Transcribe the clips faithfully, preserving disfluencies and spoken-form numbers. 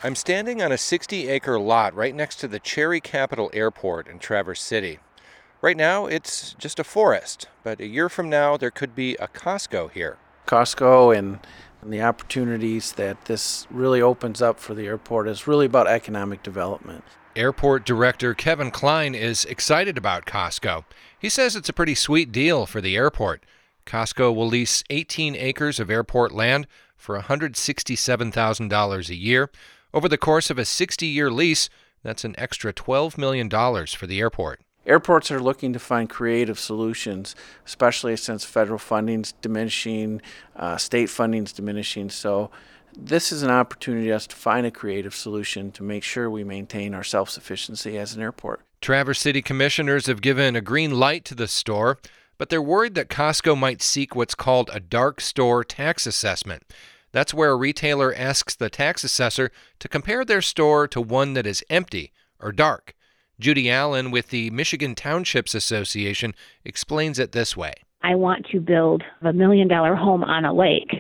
I'm standing on a sixty acre lot right next to the Cherry Capital Airport in Traverse City. Right now, it's just a forest, but a year from now, there could be a Costco here. Costco and, and the opportunities that this really opens up for the airport is really about economic development. Airport Director Kevin Klein is excited about Costco. He says it's a pretty sweet deal for the airport. Costco will lease eighteen acres of airport land for one hundred sixty-seven thousand dollars a year. Over the course of a sixty-year lease, that's an extra twelve million dollars for the airport. Airports are looking to find creative solutions, especially since federal funding's diminishing, uh, state funding's diminishing. So this is an opportunity for us to find a creative solution to make sure we maintain our self-sufficiency as an airport. Traverse City commissioners have given a green light to the store, but they're worried that Costco might seek what's called a dark store tax assessment. That's where a retailer asks the tax assessor to compare their store to one that is empty or dark. Judy Allen with the Michigan Townships Association explains it this way. I want to build a million dollar home on a lake.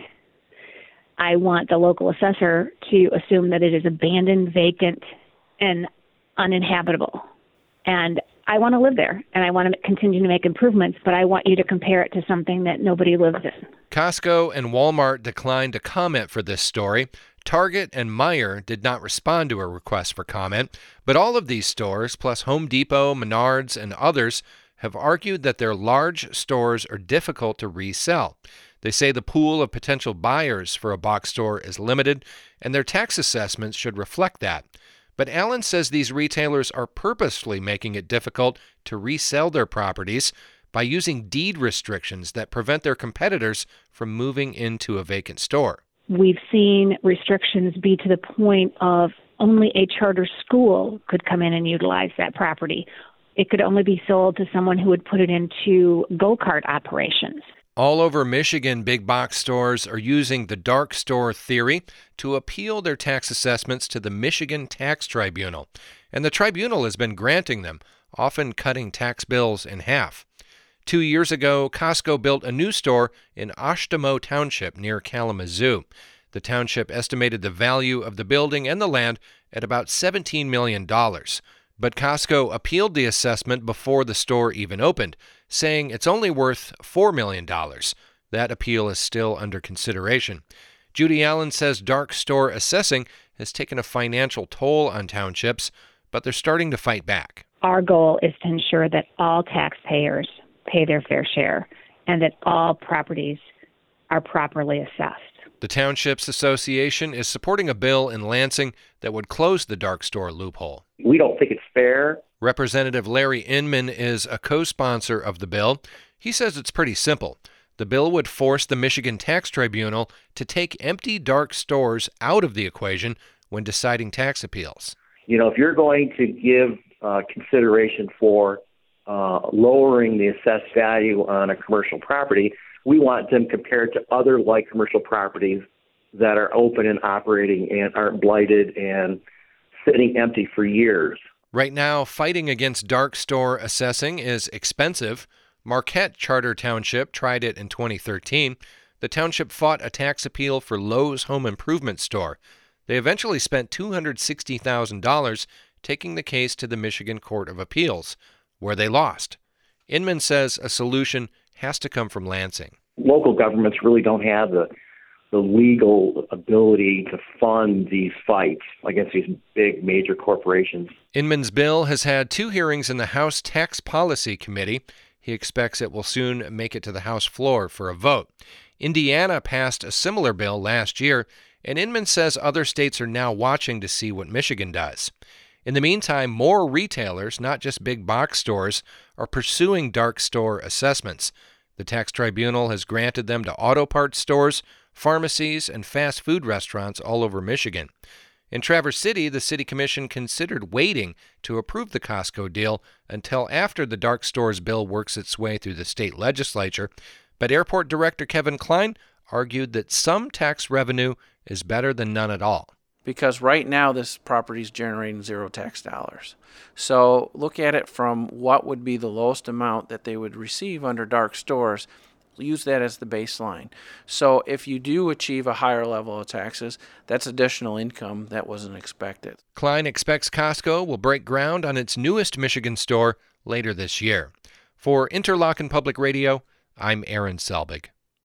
I want the local assessor to assume that it is abandoned, vacant, and uninhabitable. And I want to live there, and I want to continue to make improvements, but I want you to compare it to something that nobody lives in. Costco and Walmart declined to comment for this story. Target and Meijer did not respond to a request for comment, but all of these stores, plus Home Depot, Menards, and others, have argued that their large stores are difficult to resell. They say the pool of potential buyers for a box store is limited, and their tax assessments should reflect that. But Allen says these retailers are purposefully making it difficult to resell their properties by using deed restrictions that prevent their competitors from moving into a vacant store. We've seen restrictions be to the point of only a charter school could come in and utilize that property. It could only be sold to someone who would put it into go-kart operations. All over Michigan, big box stores are using the dark store theory to appeal their tax assessments to the Michigan Tax Tribunal. And the tribunal has been granting them, often cutting tax bills in half. Two years ago, Costco built a new store in Oshtemo Township near Kalamazoo. The township estimated the value of the building and the land at about seventeen million dollars. But Costco appealed the assessment before the store even opened, saying it's only worth four million dollars. That appeal is still under consideration. Judy Allen says dark store assessing has taken a financial toll on townships, but they're starting to fight back. Our goal is to ensure that all taxpayers pay their fair share and that all properties are properly assessed. The Townships Association is supporting a bill in Lansing that would close the dark store loophole. We don't think it's fair. Representative Larry Inman is a co-sponsor of the bill. He says it's pretty simple. The bill would force the Michigan Tax Tribunal to take empty dark stores out of the equation when deciding tax appeals. You know, if you're going to give uh, consideration for uh, lowering the assessed value on a commercial property, we want them compared to other like commercial properties that are open and operating and aren't blighted and sitting empty for years. Right now, fighting against dark store assessing is expensive. Marquette Charter Township tried it in twenty thirteen. The township fought a tax appeal for Lowe's home improvement store. They eventually spent two hundred sixty thousand dollars taking the case to the Michigan Court of Appeals, where they lost. Inman says a solution has to come from Lansing. Local governments really don't have the the legal ability to fund these fights against these big major corporations. Inman's bill has had two hearings in the House Tax Policy Committee. He expects it will soon make it to the House floor for a vote. Indiana passed a similar bill last year, and Inman says other states are now watching to see what Michigan does. In the meantime, more retailers, not just big box stores, are pursuing dark store assessments. The tax tribunal has granted them to auto parts stores, pharmacies, and fast food restaurants all over Michigan. In Traverse City, the city commission considered waiting to approve the Costco deal until after the dark stores bill works its way through the state legislature, but Airport Director Kevin Klein argued that some tax revenue is better than none at all. Because right now this property is generating zero tax dollars. So look at it from what would be the lowest amount that they would receive under dark stores use that as the baseline. So if you do achieve a higher level of taxes, that's additional income that wasn't expected. Klein expects Costco will break ground on its newest Michigan store later this year. For Interlochen Public Radio, I'm Aaron Selbig.